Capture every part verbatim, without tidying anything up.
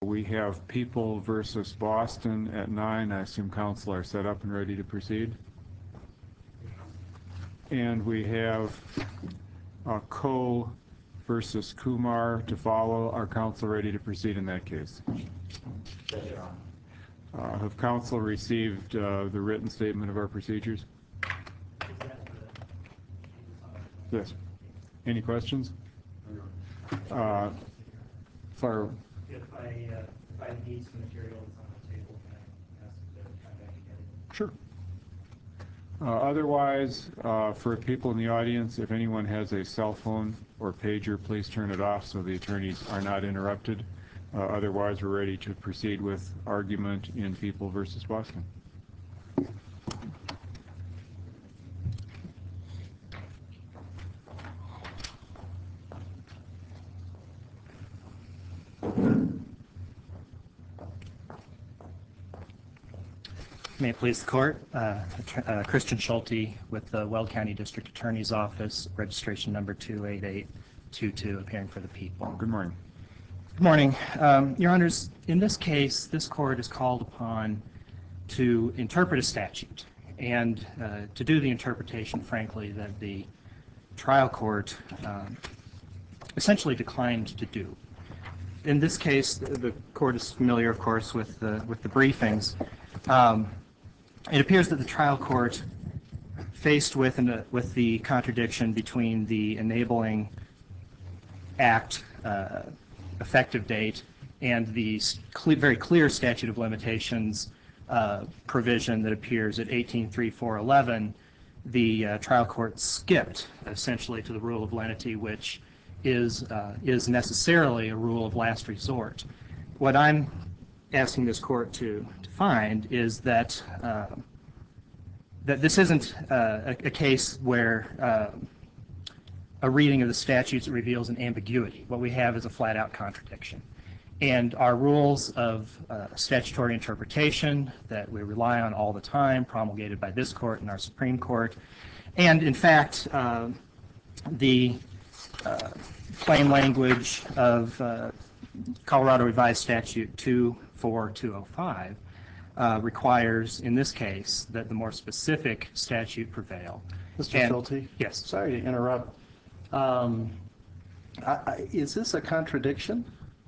We have People versus Boston at nine. I assume council are set up and ready to proceed. And we have uh, Coe versus Kumar to follow. Are council ready to proceed in that case? Uh, have council received uh, the written statement of our procedures? Yes. Any questions? Uh, for If I, uh, if I need some material that's on the table, can I ask to come back and get it? Sure. Uh, otherwise, uh, for people in the audience, if anyone has a cell phone or pager, please turn it off so the attorneys are not interrupted. Uh, otherwise, we're ready to proceed with argument in People versus Boston. May it please the court, uh, uh, Christian Schulte with the Weld County District Attorney's Office, registration number two eight eight two two, appearing for the people. Good morning. Good morning. Um, Your Honors, in this case, this court is called upon to interpret a statute and uh, to do the interpretation, frankly, that the trial court um, essentially declined to do. In this case, the, the court is familiar, of course, with the, with the briefings. Um, It appears that the trial court, faced with, an, uh, with the contradiction between the enabling act uh, effective date and the cle very clear statute of limitations uh, provision that appears at eighteen three four eleven, the uh, trial court skipped essentially to the rule of lenity, which is, uh, is necessarily a rule of last resort. What I'm asking this court to, to find is that uh, that this isn't uh, a, a case where uh, a reading of the statutes reveals an ambiguity. What we have is a flat-out contradiction. And our rules of uh, statutory interpretation that we rely on all the time, promulgated by this court and our Supreme Court, and in fact, uh, the uh, plain language of uh, Colorado Revised Statute two four two oh five uh, requires, in this case, that the more specific statute prevail. Mister And- Schulte? Yes. Sorry to interrupt. Um, I, I, is this a contradiction?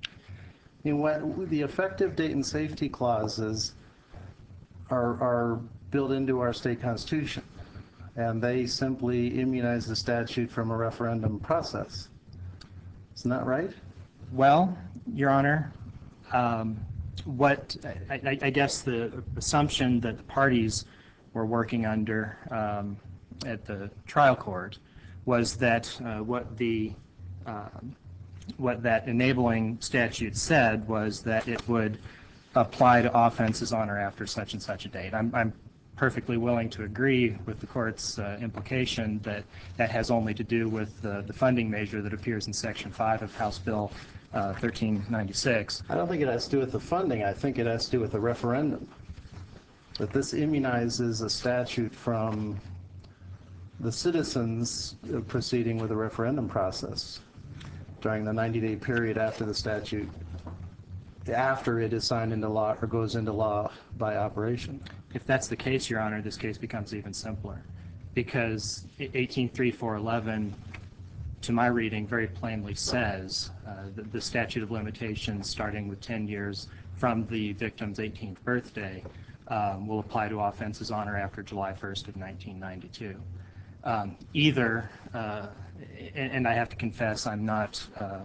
I mean, what, the effective date and safety clauses are, are built into our state constitution, and they simply immunize the statute from a referendum process. Isn't that right? Well, Your Honor, um, what I, I, I guess the assumption that the parties were working under um, at the trial court was that uh, what the um, what that enabling statute said was that it would apply to offenses on or after such and such a date. I'm, I'm perfectly willing to agree with the court's uh, implication that that has only to do with uh, the funding measure that appears in Section five of House Bill uh, thirteen ninety-six. I don't think it has to do with the funding. I think it has to do with the referendum. That this immunizes a statute from the citizens proceeding with a referendum process during the ninety-day period after the statute, after it is signed into law or goes into law by operation. If that's the case, Your Honor, this case becomes even simpler, because eighteen three four eleven, to my reading, very plainly says uh, that the statute of limitations starting with ten years from the victim's eighteenth birthday um, will apply to offenses on or after July first of nineteen ninety-two. Um, either, uh, and, and I have to confess, I'm not uh,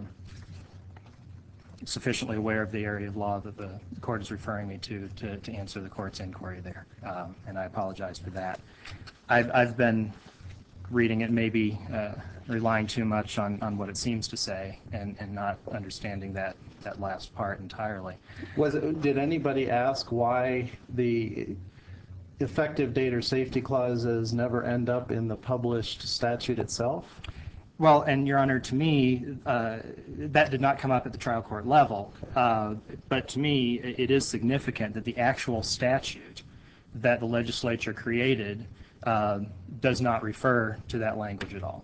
sufficiently aware of the area of law that the court is referring me to to, to answer the court's inquiry there, um, and I apologize for that. I've, I've been reading it, maybe uh, relying too much on, on what it seems to say and, and not understanding that, that last part entirely. Was it, did anybody ask why the effective date or safety clauses never end up in the published statute itself? Well, and Your Honor, to me, uh, that did not come up at the trial court level, uh, but to me, it is significant that the actual statute that the legislature created uh, does not refer to that language at all.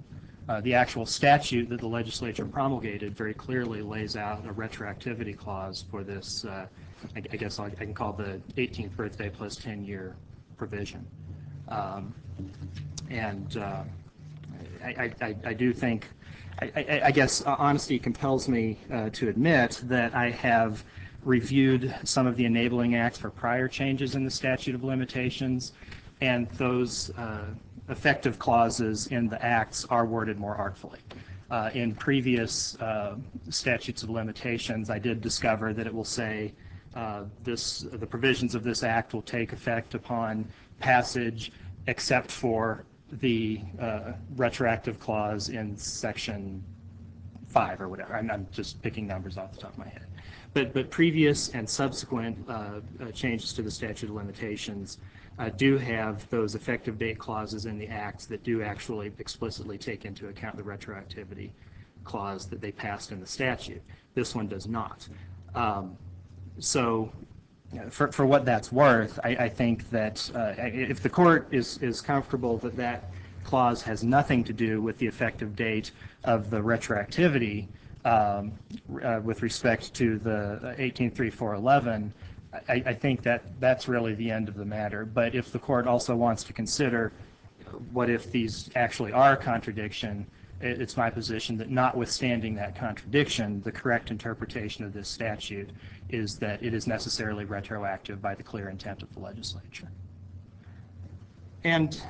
Uh, the actual statute that the legislature promulgated very clearly lays out a retroactivity clause for this, uh, I, I guess I, I can call the eighteenth birthday plus ten-year provision. Um, and uh, I, I, I do think, I, I, I guess honesty compels me uh, to admit that I have reviewed some of the enabling acts for prior changes in the statute of limitations, and those uh, effective clauses in the acts are worded more artfully. Uh, in previous uh, statutes of limitations, I did discover that it will say uh, this, the provisions of this act will take effect upon passage except for the uh, retroactive clause in section five or whatever. I'm, I'm just picking numbers off the top of my head. But, but previous and subsequent uh, uh, changes to the statute of limitations uh, do have those effective date clauses in the acts that do actually explicitly take into account the retroactivity clause that they passed in the statute. This one does not. Um, so for, for what that's worth, I, I think that uh, if the court is, is comfortable that that clause has nothing to do with the effective date of the retroactivity um, uh, with respect to the eighteen three four eleven, I, I think that that's really the end of the matter. But if the court also wants to consider what if these actually are a contradiction, it, it's my position that notwithstanding that contradiction, the correct interpretation of this statute is that it is necessarily retroactive by the clear intent of the legislature. And,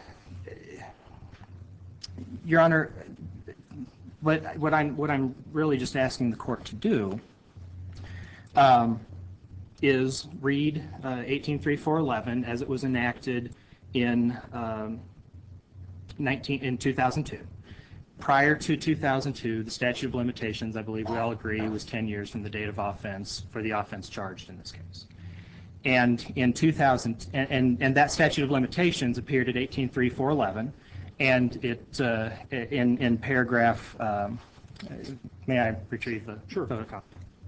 Your Honor, what, what, I'm, what I'm really just asking the court to do um, is read uh, eighteen three four eleven as it was enacted in, um, nineteen, in two thousand two. Prior to two thousand two, the statute of limitations, I believe we all agree, was ten years from the date of offense for the offense charged in this case. And in two thousand, and, and, and that statute of limitations appeared at eighteen three four eleven, and it, uh, in, in paragraph, um, may I retrieve the Sure. photocopy?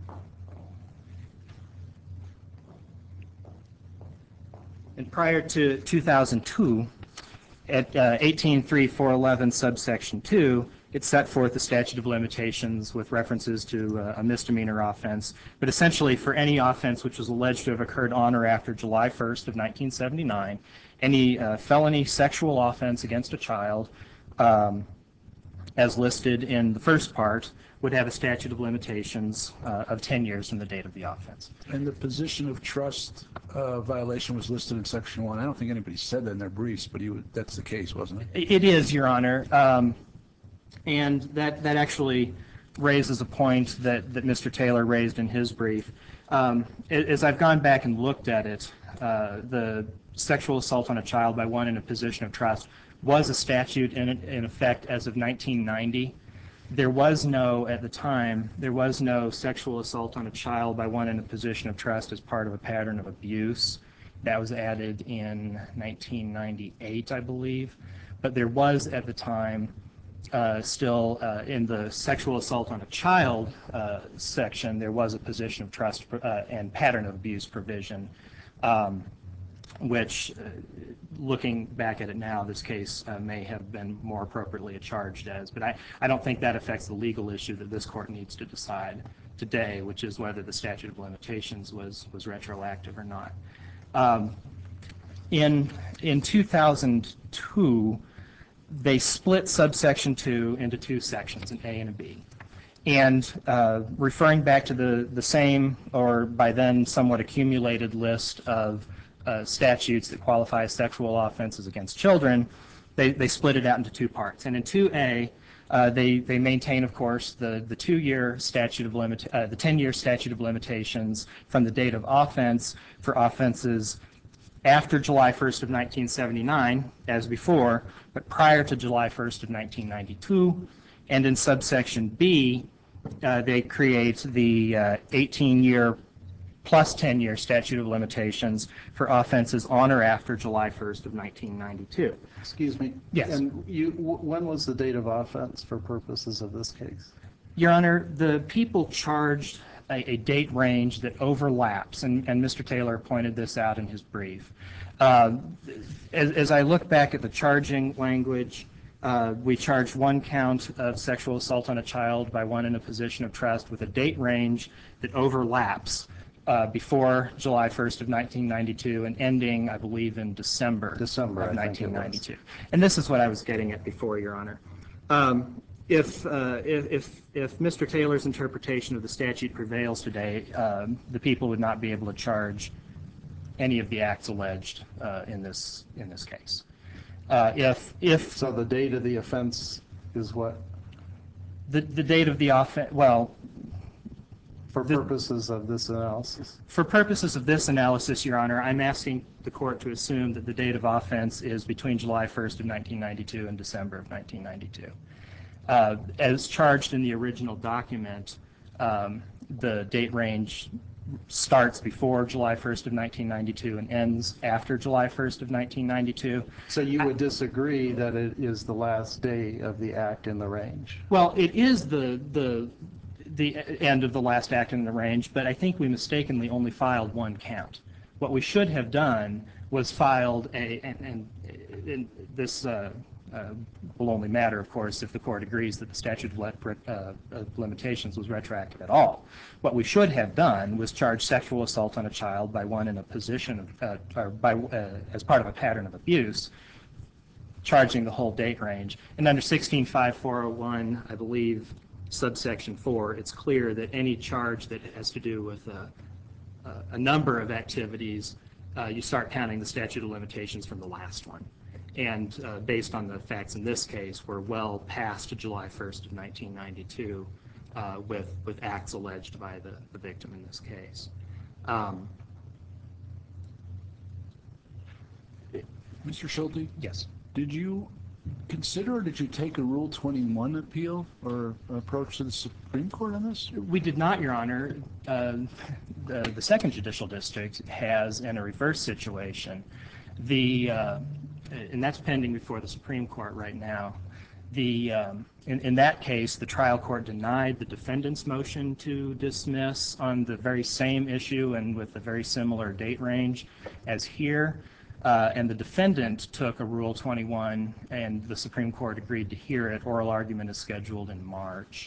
And prior to two thousand two, at uh, eighteen three four eleven subsection two, it set forth the statute of limitations with references to uh, a misdemeanor offense, but essentially for any offense which was alleged to have occurred on or after July first of nineteen seventy-nine, any uh, felony sexual offense against a child, um, as listed in the first part, would have a statute of limitations uh, of ten years from the date of the offense. And the position of trust uh, violation was listed in section one. I don't think anybody said that in their briefs, but you, that's the case, wasn't it? It is, Your Honor. Um, and that, that actually raises a point that, that Mister Taylor raised in his brief. Um, as I've gone back and looked at it, uh, the sexual assault on a child by one in a position of trust was a statute in, in effect as of nineteen ninety. There was no, at the time, there was no sexual assault on a child by one in a position of trust as part of a pattern of abuse. That was added in nineteen ninety-eight, I believe. But there was, at the time, uh, still uh, in the sexual assault on a child uh, section, there was a position of trust uh, and pattern of abuse provision, um, which, uh, looking back at it now, this case uh, may have been more appropriately charged as. But I, I don't think that affects the legal issue that this court needs to decide today, which is whether the statute of limitations was, was retroactive or not. Um, in, in two thousand two, they split subsection two into two sections, an A and a B. And uh, referring back to the, the same, or by then somewhat accumulated list of uh, statutes that qualify as sexual offenses against children, they, they split it out into two parts. And in two A, uh, they, they maintain, of course, the, the two-year statute of limit, uh, the ten-year statute of limitations from the date of offense for offenses after July first of nineteen seventy-nine, as before, but prior to July first of nineteen ninety-two. And in subsection B, uh, they create the uh, eighteen-year plus ten-year statute of limitations for offenses on or after July first of nineteen ninety-two. Excuse me? Yes. And you, w- when was the date of offense for purposes of this case? Your Honor, the people charged a, a date range that overlaps, and, and Mister Taylor pointed this out in his brief. Uh, as, as I look back at the charging language Uh, we charged one count of sexual assault on a child by one in a position of trust with a date range that overlaps uh, before July first of nineteen ninety-two and ending, I believe, in December, December, of I think it was. nineteen ninety-two. And this is what I was getting at before, Your Honor. Um, if, uh, if, if, if Mister Taylor's interpretation of the statute prevails today, um, the people would not be able to charge any of the acts alleged uh, in this in this case. Uh, if if So the date of the offense is what? the the date of the offense, well, For The- purposes of this analysis. for purposes of this analysis, Your Honor, I'm asking the court to assume that the date of offense is between July first of nineteen ninety-two and December of nineteen ninety-two. Uh, as charged in the original document, um, the date range starts before July first of nineteen ninety-two and ends after July first of nineteen ninety-two. So you would disagree that it is the last day of the act in the range? Well, it is the the the end of the last act in the range, but I think we mistakenly only filed one count. What we should have done was filed a, and, and, and this uh, uh, will only matter, of course, if the court agrees that the statute of, let, uh, of limitations was retroactive at all. What we should have done was charge sexual assault on a child by one in a position of, uh, or by, uh, as part of a pattern of abuse, charging the whole date range. And under sixteen five four oh one, I believe, subsection four, it's clear that any charge that has to do with a, a number of activities, uh, you start counting the statute of limitations from the last one. And uh, based on the facts in this case, we're well past July first of nineteen ninety-two uh, with, with acts alleged by the, the victim in this case. Um, Mister Schulte, yes. did you consider, or did you take a Rule twenty-one appeal or approach to the Supreme Court on this? We did not, Your Honor. Uh, the, the Second Judicial District has, in a reverse situation, the, uh, and that's pending before the Supreme Court right now. The, um, in, in that case, the trial court denied the defendant's motion to dismiss on the very same issue and with a very similar date range as here. Uh, and the defendant took a Rule twenty-one, and the Supreme Court agreed to hear it. Oral argument is scheduled in March.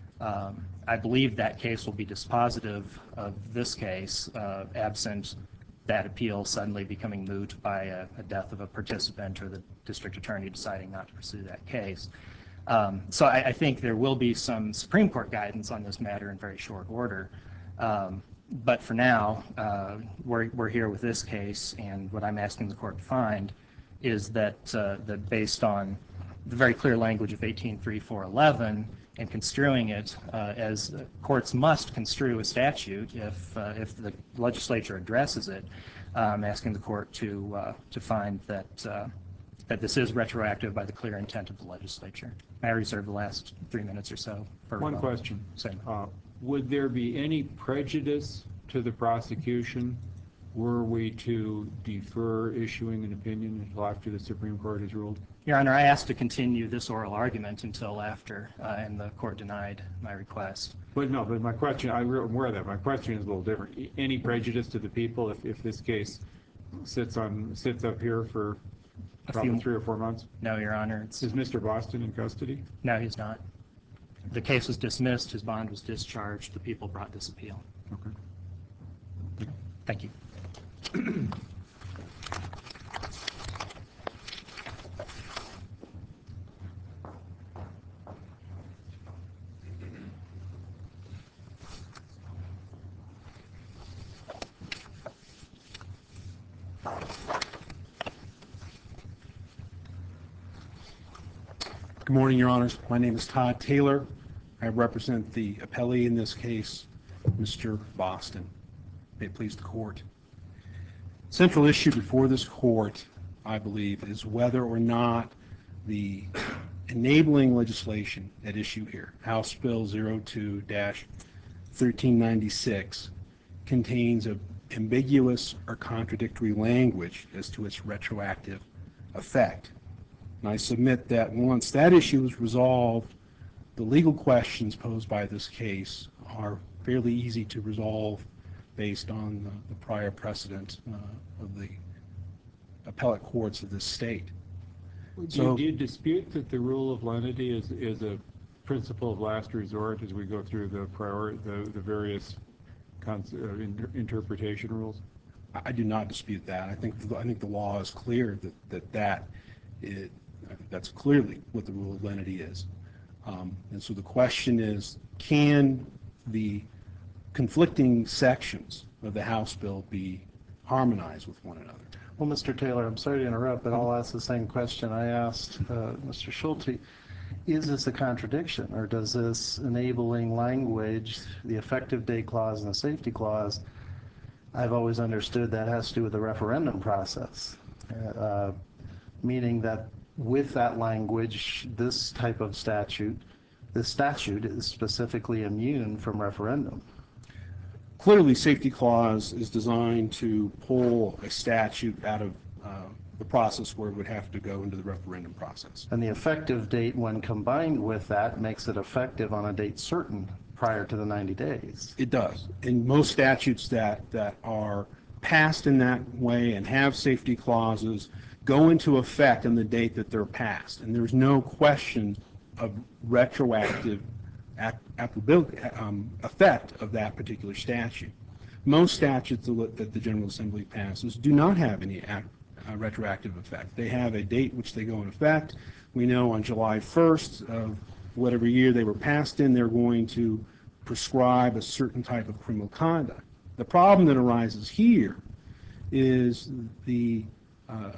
Um, I believe that case will be dispositive of this case, uh, absent that appeal suddenly becoming moot by a, a death of a participant or the district attorney deciding not to pursue that case. Um, so I, I think there will be some Supreme Court guidance on this matter in very short order. Um, But for now, uh, we're, we're here with this case, and what I'm asking the court to find is that, uh, that based on the very clear language of eighteen three four eleven and construing it uh, as courts must construe a statute if, uh, if the legislature addresses it, uh, I'm asking the court to, uh, to find that, uh, that this is retroactive by the clear intent of the legislature. May I reserve the last three minutes or so for One rebuttal? question. Same. Uh, Would there be any prejudice to the prosecution were we to defer issuing an opinion until after the Supreme Court has ruled? Your Honor, I asked to continue this oral argument until after, uh, and the court denied my request. But no, but my question, I'm aware of that. My question is a little different. Any prejudice to the people if, if this case sits on, sits up here for A probably few- three or four months? No, Your Honor. It's, Is Mister Boston in custody? no, he's not. The case was dismissed. His bond was discharged. The people brought this appeal. Okay. Thank you. Good morning, Your Honors. My name is Todd Taylor. I represent the appellee in this case, Mister Boston. May it please the court. Central issue before this court, I believe, is whether or not the enabling legislation at issue here, House Bill zero two dash thirteen ninety-six, contains a ambiguous or contradictory language as to its retroactive effect. And I submit that once that issue is resolved, the legal questions posed by this case are fairly easy to resolve based on the, the prior precedent uh, of the appellate courts of this state. Do you, So- do you dispute that the rule of lenity is, is a principle of last resort as we go through the prior, the, the various cons- uh, inter- interpretation rules? I I do not dispute that. I think, I think the law is clear that, that that is, that's clearly what the rule of lenity is. Um, And so the question is, can the conflicting sections of the House bill be harmonized with one another? Well, Mister Taylor, I'm sorry to interrupt, but I'll ask the same question I asked uh, Mister Schulte. Is this a contradiction, or does this enabling language, the effective date clause and the safety clause, I've always understood that has to do with the referendum process, uh, meaning that with that language, this type of statute, this statute is specifically immune from referendum. Clearly, safety clause is designed to pull a statute out of uh, the process where it would have to go into the referendum process. And the effective date, when combined with that, makes it effective on a date certain prior to the ninety days. It does. In most statutes that, that are passed in that way and have safety clauses go into effect on the date that they're passed. And there's no question of retroactive applicability, um, effect of that particular statute. Most statutes that the General Assembly passes do not have any act, uh, retroactive effect. They have a date which they go in effect. We know on July first of whatever year they were passed in, they're going to prescribe a certain type of criminal conduct. The problem that arises here is the uh,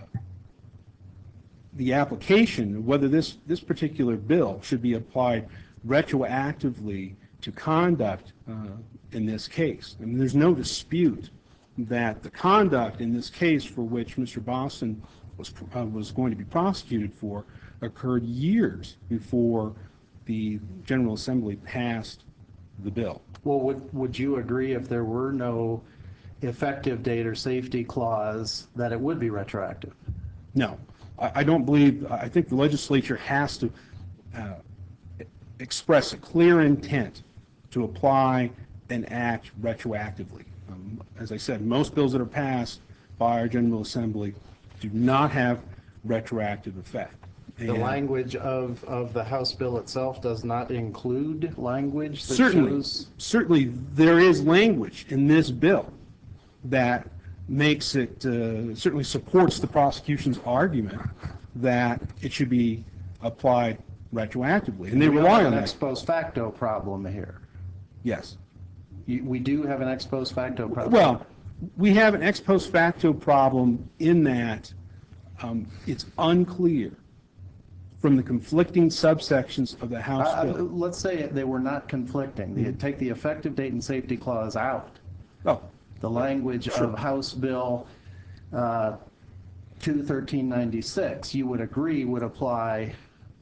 the application, whether this, this particular bill should be applied retroactively to conduct uh, in this case. I mean, there's no dispute that the conduct in this case for which Mister Boston was, uh, was going to be prosecuted for occurred years before the General Assembly passed the bill. Well, would, would you agree if there were no effective date or safety clause that it would be retroactive? No, I, I don't believe, I think the legislature has to uh, express a clear intent to apply an act retroactively. Um, as I said, most bills that are passed by our General Assembly do not have retroactive effect. The And language of, of the House bill itself does not include language that certainly, shows? certainly there is language in this bill that makes it, uh, certainly supports the prosecution's argument that it should be applied retroactively, and they We rely have on an that. ex post facto problem here. Yes. You- We do have an ex post facto problem. Well, we have an ex post facto problem in that um, it's unclear from the conflicting subsections of the House Uh, bill. Let's say they were not conflicting. You take the effective date and safety clause out. Oh, The language of House Bill uh, two thirteen ninety-six, you would agree would apply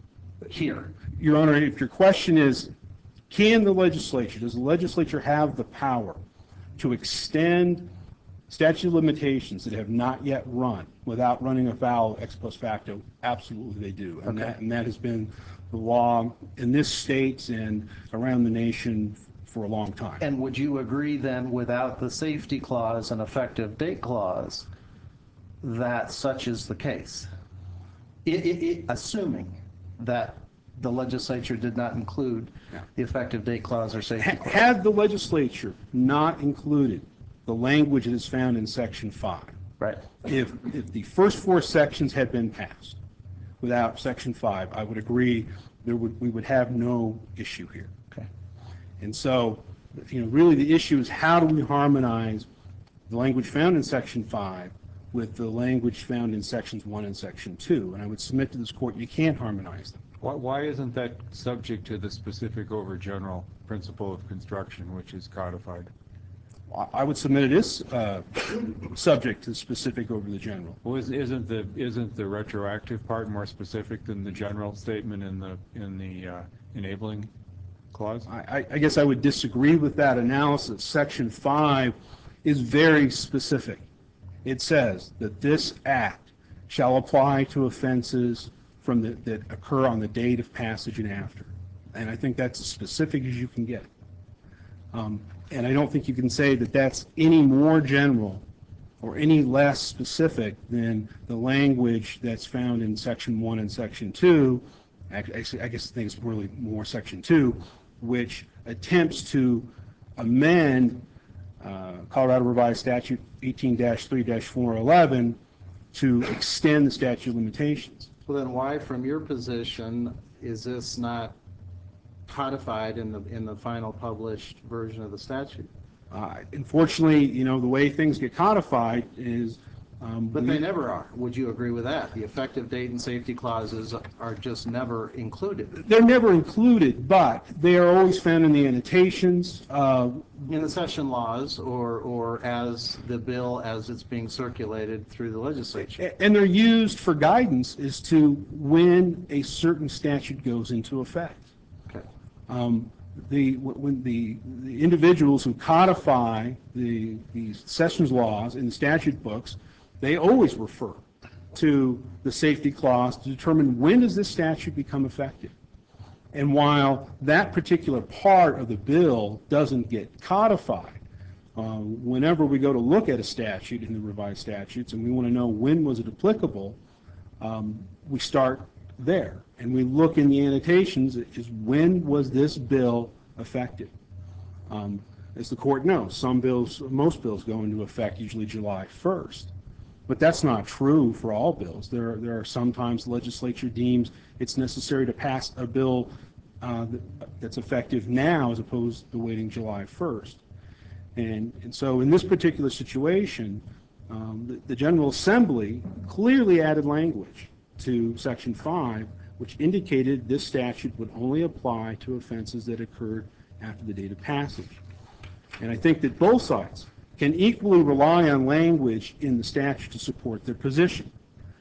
here. Your Honor, if your question is, can the legislature, does the legislature have the power to extend statute of limitations that have not yet run without running afoul of ex post facto? Absolutely they do. And Okay. that, and that has been the law in this state and around the nation for a long time. And would you agree then, without the safety clause and effective date clause, that such is the case? I- I- I- assuming that the legislature did not include the effective date clause or safety Ha- clause. Had the legislature not included the language that is found in Section five, Right. if, if the first four sections had been passed without Section five, I would agree there would, we would have no issue here. Okay. And so, you know, really the issue is how do we harmonize the language found in Section five with the language found in Sections one and Section two? And I would submit to this Court, you can't harmonize them. Why, why isn't that subject to the specific over general principle of construction, which is codified? I- I would submit it is uh, subject to specific over the general. Well, is- isn't the, isn't the retroactive part more specific than the general statement in the, in the uh, enabling clause? I, I- I guess I would disagree with that analysis. Section five is very specific. It says that this act shall apply to offenses from the, that occur on the date of passage and after. And I think that's as specific as you can get. Um, and I don't think you can say that that's any more general or any less specific than the language that's found in Section one and Section two. Actually, I guess I think it's really more Section two, which attempts to amend uh, Colorado Revised Statute eighteen dash three dash four eleven to extend the statute of limitations. Well, then why, from your position, is this not codified in the, in the final published version of the statute? Uh, unfortunately, you know, the way things get codified is... Um, But we, they never are. Would you agree with that? The effective date and safety clauses are just never included. They're never included, but they are always found in the annotations. Uh, In the session laws, or, or as the bill as it's being circulated through the legislature. and they're used for guidance as to when a certain statute goes into effect. Okay. Um, the when the, the individuals who codify the, the sessions laws in the statute books, they always refer to the safety clause to determine when does this statute become effective. And while that particular part of the bill doesn't get codified, um, whenever we go to look at a statute in the revised statutes and we want to know when was it applicable, um, we start there. And we look in the annotations is when was this bill effective? Um, as the court knows, some bills, most bills go into effect usually July first. But that's not true for all bills. There are, there are sometimes the legislature deems it's necessary to pass a bill uh, that's effective now as opposed to waiting July first. And, and so in this particular situation, um, the, the General Assembly clearly added language to Section five, which indicated this statute would only apply to offenses that occurred after the date of passage. And I think that both sides can equally rely on language in the statute to support their position.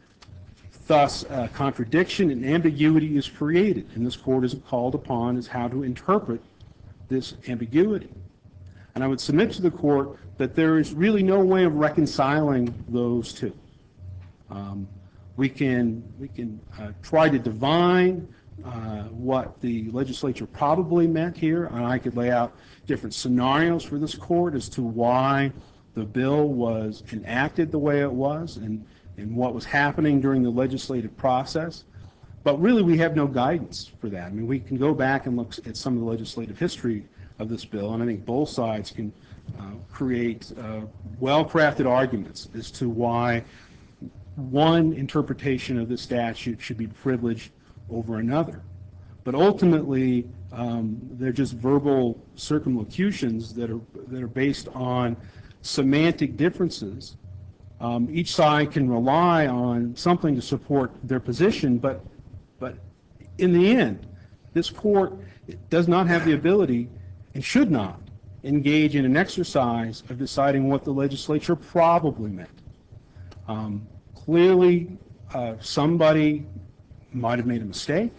Thus, uh, contradiction and ambiguity is created, and this court is called upon as how to interpret this ambiguity. And I would submit to the court that there is really no way of reconciling those two. Um, we can, we can uh, try to divine uh, what the legislature probably meant here, and I could lay out different scenarios for this court as to why the bill was enacted the way it was and, and what was happening during the legislative process. But really, we have no guidance for that. I mean, we can go back and look at some of the legislative history of this bill, and I think both sides can uh, create uh, well-crafted arguments as to why one interpretation of the statute should be privileged over another. But ultimately, um, they're just verbal circumlocutions that are that are based on semantic differences. Um, each side can rely on something to support their position, but but in the end, this court does not have the ability and should not engage in an exercise of deciding what the legislature probably meant. Um, clearly, uh, somebody might have made a mistake.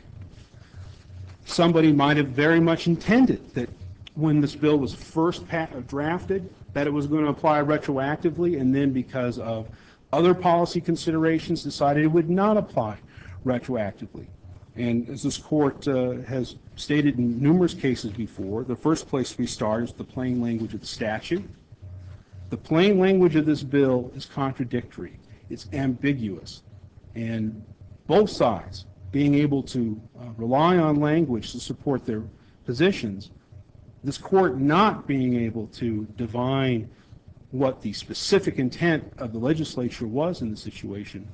Somebody might have very much intended that when this bill was first drafted, that it was going to apply retroactively, and then because of other policy considerations decided it would not apply retroactively. And as this court uh, has stated in numerous cases before, the first place we start is the plain language of the statute. The plain language of this bill is contradictory. It's ambiguous. And both sides being able to uh, rely on language to support their positions, this court not being able to divine what the specific intent of the legislature was in the situation,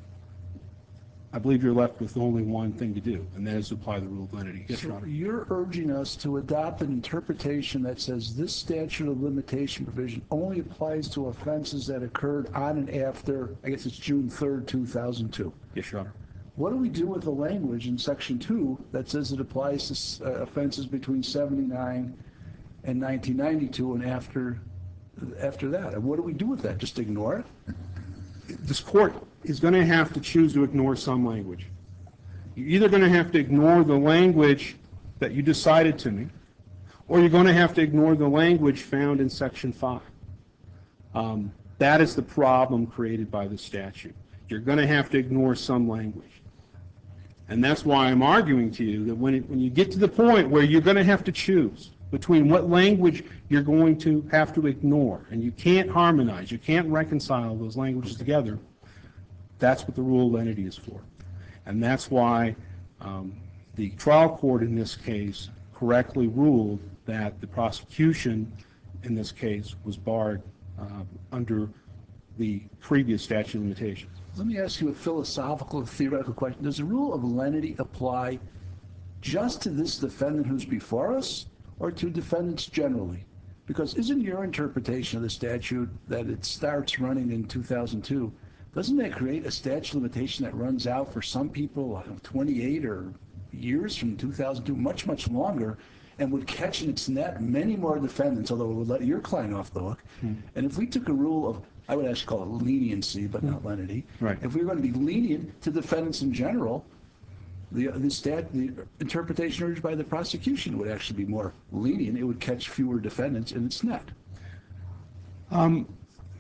I believe you're left with only one thing to do, and that is to apply the rule of lenity. Yes, Your So Honor. you're urging us to adopt an interpretation that says this statute of limitation provision only applies to offenses that occurred on and after, I guess it's June third, two thousand two. Yes, Your Honor. What do we do with the language in Section two that says it applies to uh, offenses between seventy-nine and nineteen ninety-two and after after that? And what do we do with that? Just ignore it? This court is going to have to choose to ignore some language. You're either going to have to ignore the language that you decided to me, or you're going to have to ignore the language found in Section five. Um, that is the problem created by the statute. You're going to have to ignore some language. And that's why I'm arguing to you that when, it, when you get to the point where you're going to have to choose, between what language you're going to have to ignore, and you can't harmonize, you can't reconcile those languages together, that's what the rule of lenity is for. And that's why um, the trial court in this case correctly ruled that the prosecution in this case was barred uh, under the previous statute of limitations. Let me ask you a philosophical, theoretical question. Does the rule of lenity apply just to this defendant who's before us, or to defendants generally? Because isn't your interpretation of the statute that it starts running in two thousand two, doesn't that create a statute of limitation that runs out for some people, I don't know, twenty-eight or years from two thousand two, much, much longer, and would catch in its net many more defendants, although it would let your client off the hook? Hmm. And if we took a rule of, I would actually call it leniency, but not lenity. Right. If we were going to be lenient to defendants in general, the the, stat, the interpretation urged by the prosecution would actually be more lenient. It would catch fewer defendants in its net. Um,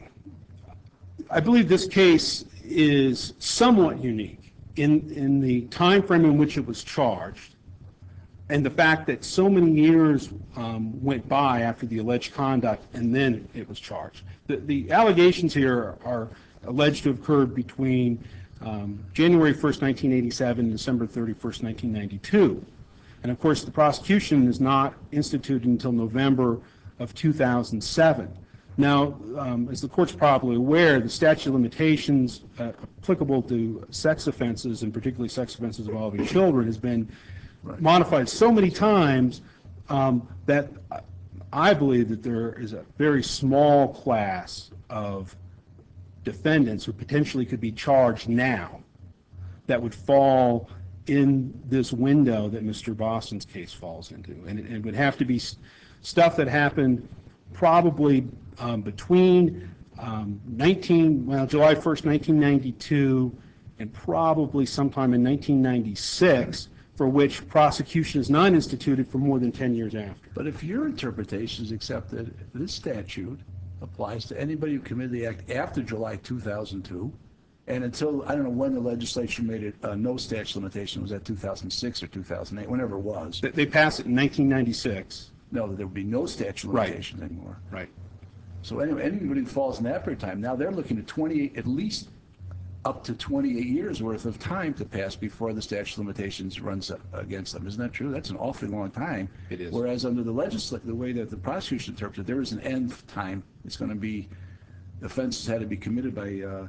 I believe this case is somewhat unique in, in the time frame in which it was charged, and the fact that so many years um, went by after the alleged conduct and then it was charged. The, the allegations here are alleged to have occurred between um, January first, nineteen eighty-seven and December thirty-first, nineteen ninety-two. And of course, the prosecution is not instituted until November of two thousand seven. Now, um, as the court's probably aware, the statute of limitations uh, applicable to sex offenses, and particularly sex offenses involving children, has been Right. modified so many times um, that I believe that there is a very small class of defendants who potentially could be charged now that would fall in this window that Mister Boston's case falls into. And it, it would have to be stuff that happened probably um, between um, nineteen, well, July first, nineteen ninety-two, and probably sometime in nineteen ninety-six, for which prosecution is not instituted for more than ten years after. But if your interpretation is accepted, this statute applies to anybody who committed the act after July two thousand two, and until, I don't know when the legislature made it uh, no statute of limitation, was that two thousand six or two thousand eight, whenever it was. They, they passed it in nineteen ninety-six. No, there would be no statute of limitations right. anymore. Right. So anyway, anybody who falls in that period of time, now they're looking at twenty-eight, at least up to twenty-eight years worth of time to pass before the statute of limitations runs against them. Isn't that true? That's an awfully long time. It is. Whereas under the legislature, the way that the prosecution interprets it, there is an end time. It's going to be, offenses had to be committed by uh,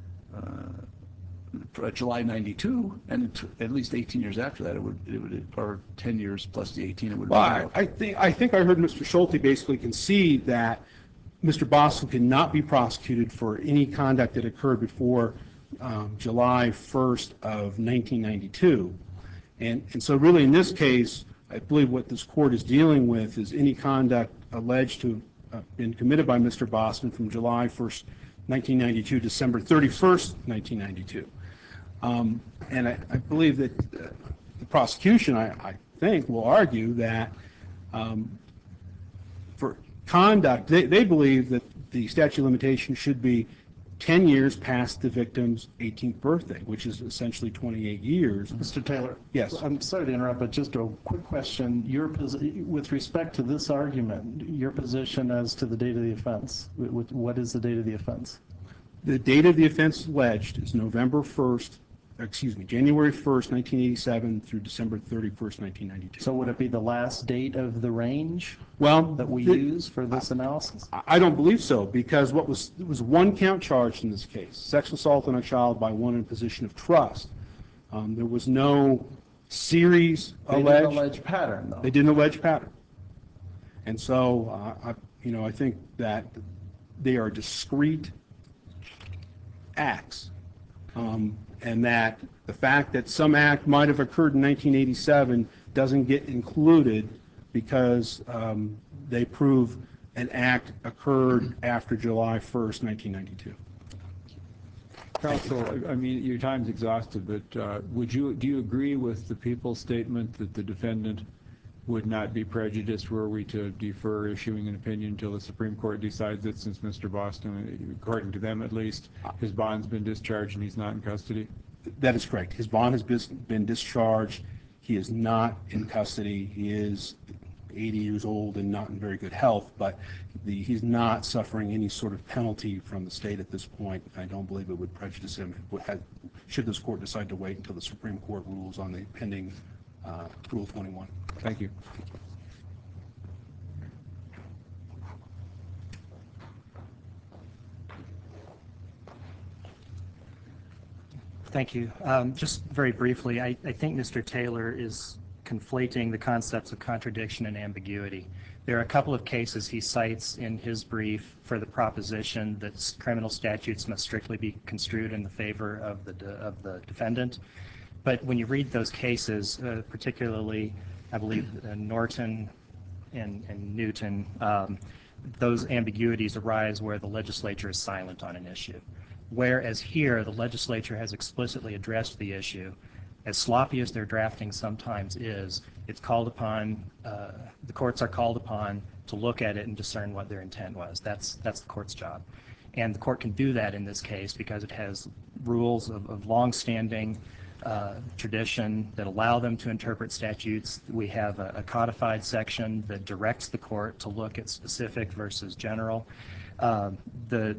uh, July ninety-two, and it, at least eighteen years after that, it would, it would, or ten years plus the eighteen, it would. Well, I, I think I think I heard Mister Schulte basically concede that Mister Boston cannot be prosecuted for any conduct that occurred before Um, July first of nineteen ninety-two. And, and so really in this case, I believe what this court is dealing with is any conduct alleged to have been committed by Mister Boston from July first, nineteen ninety-two, December thirty-first, nineteen ninety-two. Um, and I, I believe that uh, the prosecution, I, I think, will argue that um, for conduct, they, they believe that the statute of limitations should be ten years past the victim's eighteenth birthday, which is essentially twenty-eight years. Mister Taylor? Yes. I'm sorry to interrupt, but just a quick question. Your posi- with respect to this argument, your position as to the date of the offense, what is the date of the offense? The date of the offense alleged is November first, excuse me, January first, nineteen eighty-seven through December thirty-first, nineteen ninety-two. So would it be the last date of the range well, that we the, use for this analysis? I don't believe so, because what was it was one count charged in this case, sexual assault on a child by one in a position of trust. Um, there was no series they alleged. They didn't allege pattern, though. They didn't allege pattern. And so, uh, I, you know, I think that they are discrete acts. Um, and that the fact that some act might have occurred in nineteen eighty-seven doesn't get included because um, they prove an act occurred after July first, nineteen ninety-two. Counsel, I mean, your time's exhausted, but uh, would you, do you agree with the people's statement that the defendant would not be prejudiced were we to defer issuing an opinion until the Supreme Court decides it, since Mister Boston, according to them at least, his bond's been discharged and he's not in custody? That is correct. His bond has been discharged. He is not in custody. He is eighty years old and not in very good health, but the, he's not suffering any sort of penalty from the state at this point. I don't believe it would prejudice him had, should this court decide to wait until the Supreme Court rules on the pending uh, Rule twenty-one. Thank you. Thank you. Um, just very briefly, I, I think Mister Taylor is conflating the concepts of contradiction and ambiguity. There are a couple of cases he cites in his brief for the proposition that criminal statutes must strictly be construed in the favor of the, de of the defendant. But when you read those cases, uh, particularly, I believe, uh, Norton and, and Newton, um, those ambiguities arise where the legislature is silent on an issue. Whereas here, the legislature has explicitly addressed the issue. As sloppy as their drafting sometimes is, it's called upon, uh, the courts are called upon to look at it and discern what their intent was. That's, that's the court's job. And the court can do that in this case because it has rules of, of long-standing uh, tradition that allow them to interpret statutes. We have a, a codified section that directs the court to look at specific versus general. Uh, the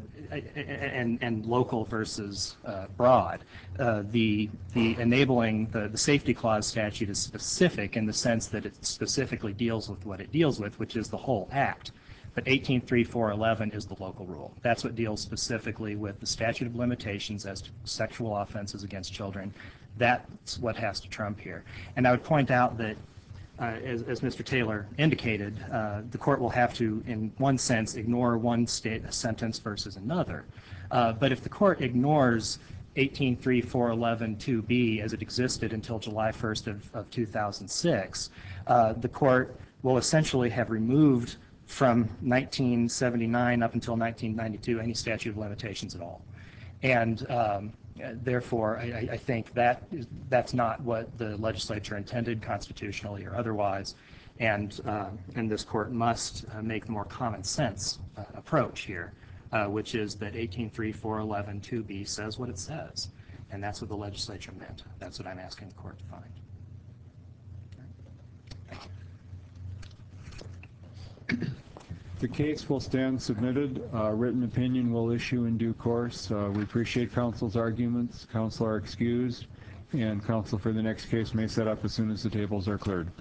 and and local versus uh, broad. Uh, the the enabling the the safety clause statute is specific in the sense that it specifically deals with what it deals with, which is the whole act. But eighteen three four eleven is the local rule. That's what deals specifically with the statute of limitations as to sexual offenses against children. That's what has to trump here. And I would point out that Uh, as, as Mister Taylor indicated, uh, the court will have to, in one sense, ignore one state sentence versus another. Uh, but if the court ignores eighteen three four eleven two B as it existed until July first of, of two thousand six, uh, the court will essentially have removed from nineteen seventy-nine up until nineteen ninety-two any statute of limitations at all. And um, therefore, I, I think that is, that's not what the legislature intended constitutionally or otherwise, and uh, and this court must uh, make the more common sense uh, approach here, uh, which is that eighteen three four eleven two B says what it says, and that's what the legislature meant. That's what I'm asking the court to find. Thank you. The case will stand submitted. Uh, written opinion will issue in due course. Uh, we appreciate counsel's arguments. Counsel are excused, and counsel for the next case may set up as soon as the tables are cleared.